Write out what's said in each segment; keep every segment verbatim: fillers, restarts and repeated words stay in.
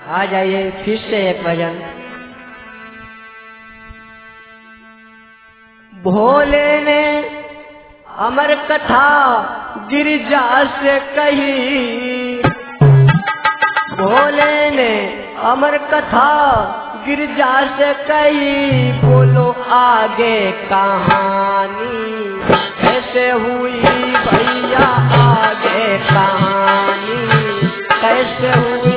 आ जाइए फिर से एक भजन। भोले ने अमर कथा गिरिजा से कही, भोले ने अमर कथा गिरिजा से कही, बोलो आगे कहानी कैसे हुई भैया, आगे कहानी कैसे हुई।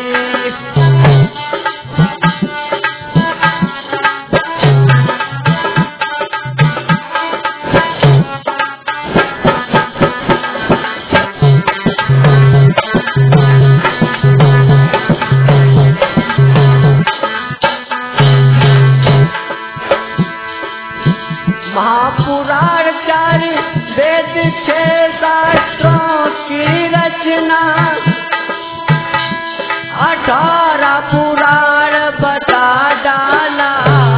महापुराण चार वेद छह शास्त्रों की रचना, अठारह पुराण बता डाला।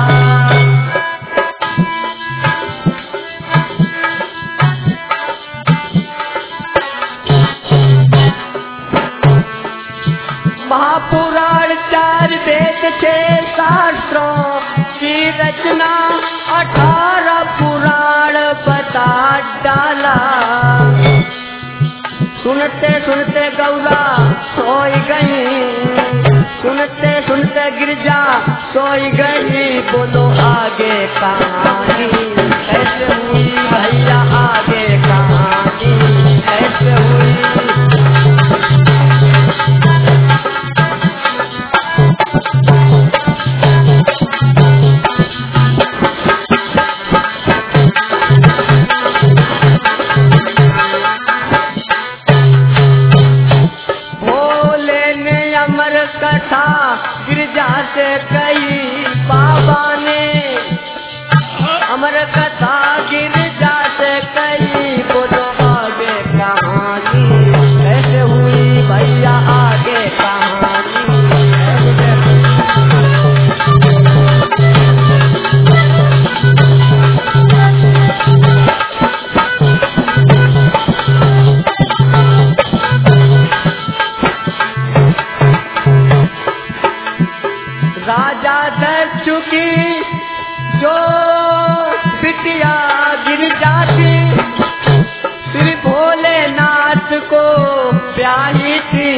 महापुराण चार वेद छह शास्त्रों की रचना, अठारह पुराण बता डाला। सुनते सुनते गौरा सोई गई, सुनते सुनते गिरजा सोई गई, बोलो आगे कहानी कैसे हुई भैया, आगे कहानी कैसे हुई। कथा गिरजा से कही, बाबा ने अमर कथा गिरजा से कही, बोलो आगे कहानी कैसे हुई भैया, आगे कहानी। राजा दक्षु की जो बिटिया गिर जाती, श्री भोलेनाथ को प्यारी थी।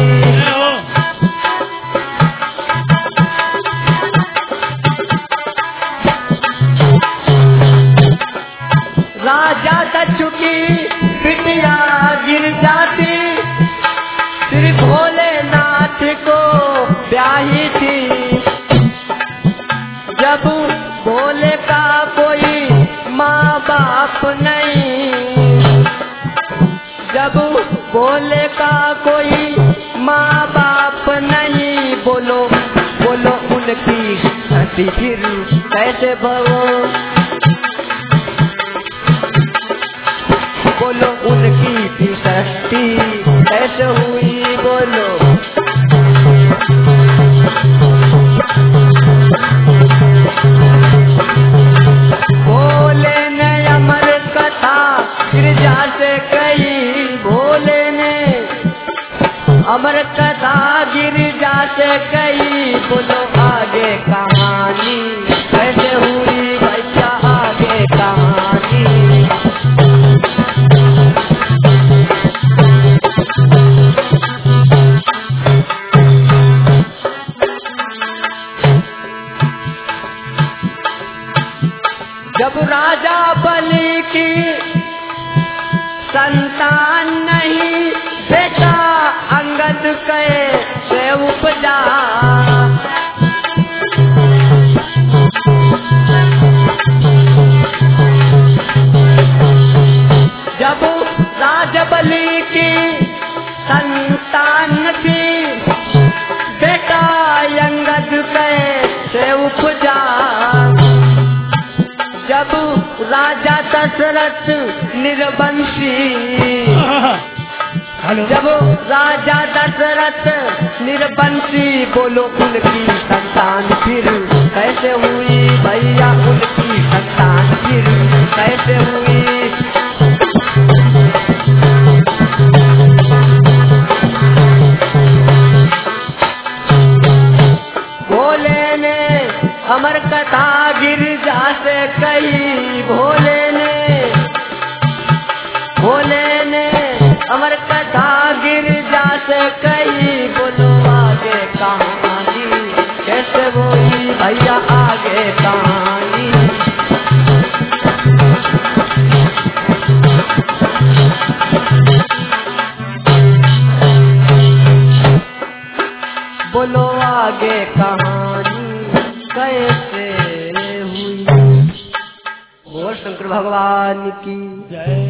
राजा दक्षु की बिटिया गिर जाती, श्री भोलेनाथ को प्यारी थी। जब भोले का कोई माँ बाप नहीं, जब भोले का कोई माँ बाप नहीं, बोलो बोलो उनकी सती फिर कैसे भवो, बोलो उनकी भी सती कैसे हुई, बोलो। भोले ने अमर कथा गिरजा से कही, भोले ने अमर कथा गिरजा से कही, बोलो आगे कहानी कैसे हुई भैया, आगे कहानी। जब राजा बलि की संतान नहीं, बेटा अंगद कैसे उपजा, जब राजा बलि की संतान थी, बेटा अंगद कैसे उपजा। जब राजा दशरथ निर्वंशी, जब राजा दशरथ निर्वंशी, बोलो उनकी संतान फिर कैसे हुई भैया, उनकी संतान फिर कैसे हुई। अमर कथा गिरिजा से कही भोले ने, भोले ने अमर कथा गिरिजा से कही। बोलो आगे कहानी कैसे बोली भैया आगे कहानी। बोलो आगे कहानी कैसे हुई। बोल शंकर भगवान की जय।